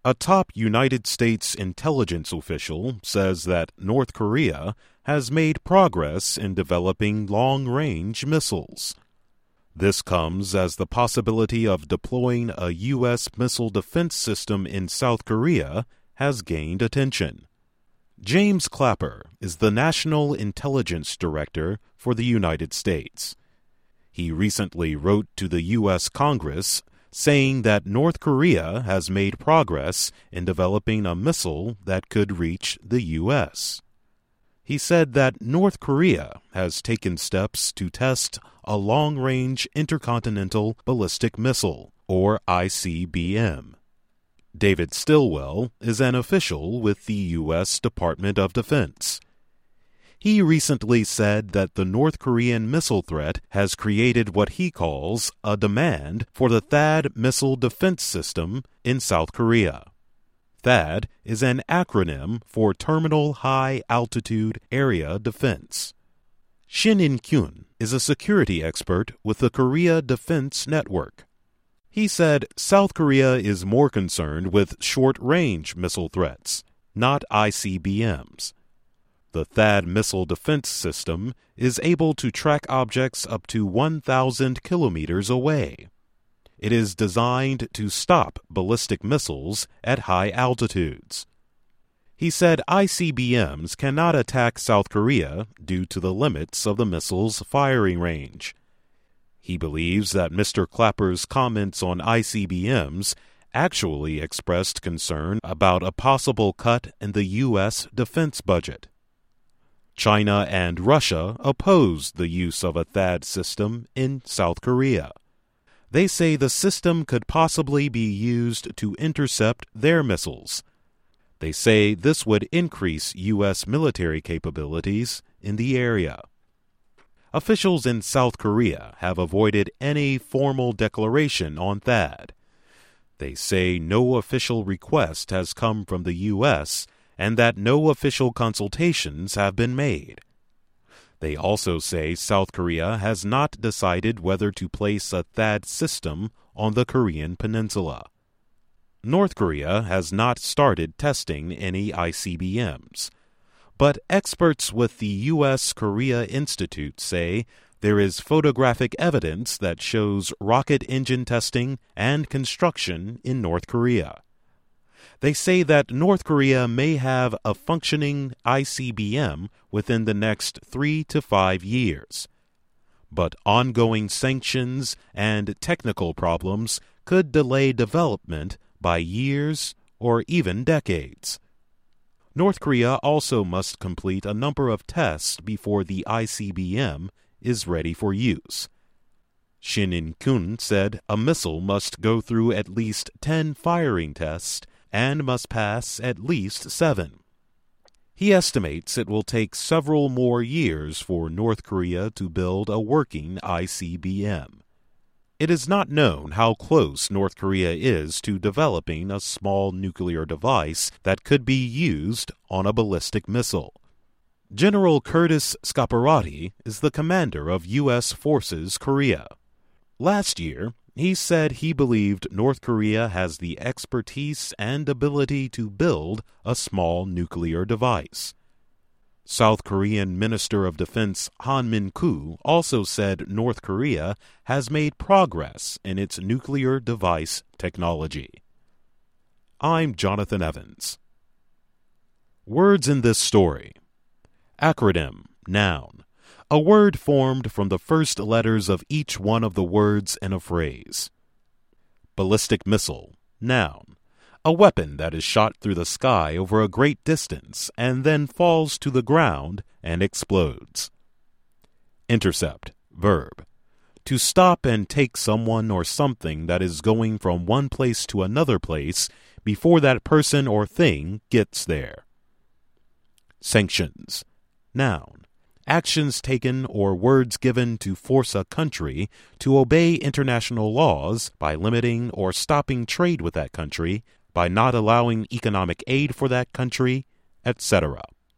A top United States intelligence official says that North Korea has made progress in developing long-range missiles. This comes as the possibility of deploying a U.S. missile defense system in South Korea has gained attention. James Clapper is the National Intelligence Director for the United States. He recently wrote to the U.S. Congress saying that North Korea has made progress in developing a missile that could reach the U.S. He said that North Korea has taken steps to test a long-range intercontinental ballistic missile, or ICBM. David Stilwell is an official with the U.S. Department of Defense. He recently said that the North Korean missile threat has created what he calls a demand for the THAAD missile defense system in South Korea. THAAD is an acronym for Terminal High Altitude Area Defense. Shin In-kyun is a security expert with the Korea Defense Network. He said South Korea is more concerned with short-range missile threats, not ICBMs. The THAAD missile defense system is able to track objects up to 1,000 kilometers away. It is designed to stop ballistic missiles at high altitudes. He said ICBMs cannot attack South Korea due to the limits of the missile's firing range. He believes that Mr. Clapper's comments on ICBMs actually expressed concern about a possible cut in the U.S. defense budget. China and Russia oppose the use of a THAAD system in South Korea. They say the system could possibly be used to intercept their missiles. They say this would increase U.S. military capabilities in the area. Officials in South Korea have avoided any formal declaration on THAAD. They say no official request has come from the U.S., and that no official consultations have been made. They also say South Korea has not decided whether to place a THAAD system on the Korean peninsula. North Korea has not started testing any ICBMs, but experts with the U.S. Korea Institute say there is photographic evidence that shows rocket engine testing and construction in North Korea. They say that North Korea may have a functioning ICBM within the next 3 to 5 years. But ongoing sanctions and technical problems could delay development by years or even decades. North Korea also must complete a number of tests before the ICBM is ready for use. Shin In-kyun said a missile must go through at least 10 firing tests and must pass at least 7. He estimates it will take several more years for North Korea to build a working ICBM. It is not known how close North Korea is to developing a small nuclear device that could be used on a ballistic missile. General Curtis Scaparrotti is the commander of U.S. Forces Korea. Last year, he said he believed North Korea has the expertise and ability to build a small nuclear device. South Korean Minister of Defense Han Min-koo also said North Korea has made progress in its nuclear device technology. I'm Jonathan Evans. Words in this story. Acronym, noun. A word formed from the first letters of each one of the words in a phrase. Ballistic missile, noun. A weapon that is shot through the sky over a great distance and then falls to the ground and explodes. Intercept, verb. To stop and take someone or something that is going from one place to another place before that person or thing gets there. Sanctions, noun. Actions taken or words given to force a country to obey international laws by limiting or stopping trade with that country, by not allowing economic aid for that country, etc.